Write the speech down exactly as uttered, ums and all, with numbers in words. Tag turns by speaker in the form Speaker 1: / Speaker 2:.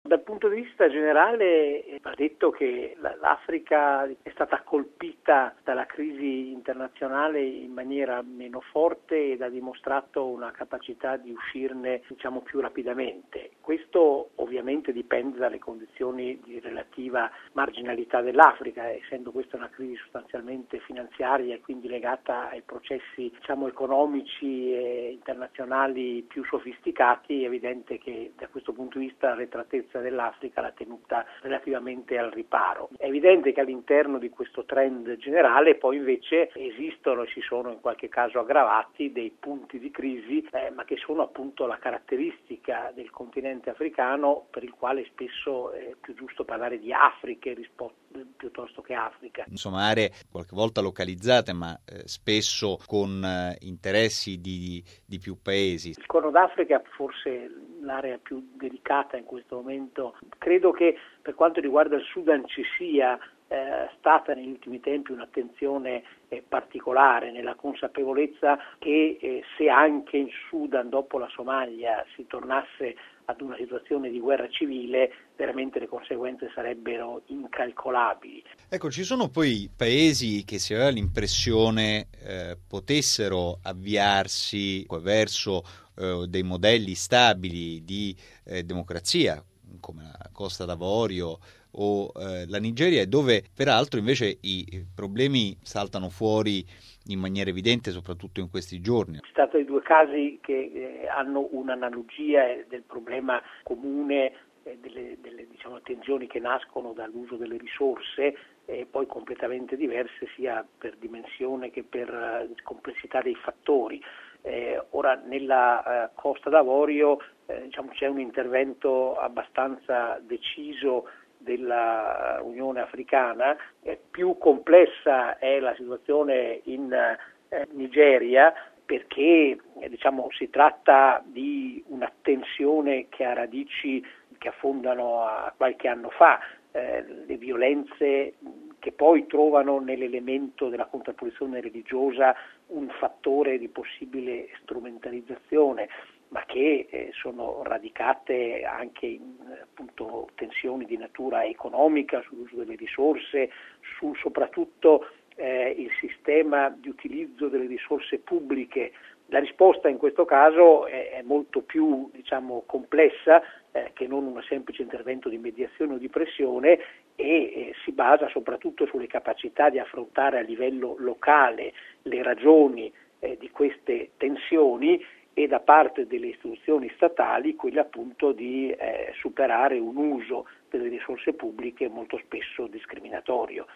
Speaker 1: Dal punto di vista generale va detto che l'Africa è stata colpita dalla crisi internazionale in maniera meno forte ed ha dimostrato una capacità di uscirne, diciamo, più rapidamente. Questo ovviamente dipende dalle condizioni di relativa marginalità dell'Africa, essendo questa una crisi sostanzialmente finanziaria e quindi legata ai processi, diciamo, economici e internazionali più sofisticati. È evidente che da questo punto di vista l'arretratezza dell'Africa l'ha tenuta relativamente al riparo. È evidente che all'interno di questo trend generale poi invece esistono e si sono in qualche caso aggravati dei punti di crisi, eh, ma che sono appunto la caratteristica del continente africano, per il quale spesso è più giusto parlare di Afriche rispo- piuttosto che Africa.
Speaker 2: Insomma, aree qualche volta localizzate, ma eh, spesso con eh, interessi di, di più paesi.
Speaker 1: Il Corno d'Africa forse l'area più delicata in questo momento. Credo che per quanto riguarda il Sudan ci sia eh, stata negli ultimi tempi un'attenzione eh, particolare, nella consapevolezza che eh, se anche in Sudan dopo la Somalia si tornasse ad una situazione di guerra civile, veramente le conseguenze sarebbero incalcolabili.
Speaker 2: Ecco, ci sono poi paesi che si aveva l'impressione eh, potessero avviarsi verso eh, dei modelli stabili di eh, democrazia, come la Costa d'Avorio o eh, la Nigeria, dove peraltro invece i problemi saltano fuori in maniera evidente, soprattutto in questi giorni.
Speaker 1: Si tratta di due casi che eh, hanno un'analogia del problema comune, eh, delle, delle diciamo, tensioni che nascono dall'uso delle risorse, e poi completamente diverse sia per dimensione che per uh, complessità dei fattori. Eh, ora nella uh, Costa d'Avorio eh, diciamo, c'è un intervento abbastanza deciso della Unione Africana. Eh, più complessa è la situazione in eh, Nigeria, perché eh, diciamo, si tratta di una tensione che ha radici che affondano a qualche anno fa, eh, le violenze che poi trovano nell'elemento della contrapposizione religiosa un fattore di possibile strumentalizzazione, ma che eh, sono radicate anche in appunto tensioni di natura economica, sull'uso delle risorse, su soprattutto eh, il sistema di utilizzo delle risorse pubbliche. La risposta in questo caso è, è molto più, diciamo, complessa eh, che non un semplice intervento di mediazione o di pressione, e eh, si basa soprattutto sulle capacità di affrontare a livello locale le ragioni eh, di queste tensioni, e da parte delle istituzioni statali quella appunto di eh, superare un uso delle risorse pubbliche molto spesso discriminatorio.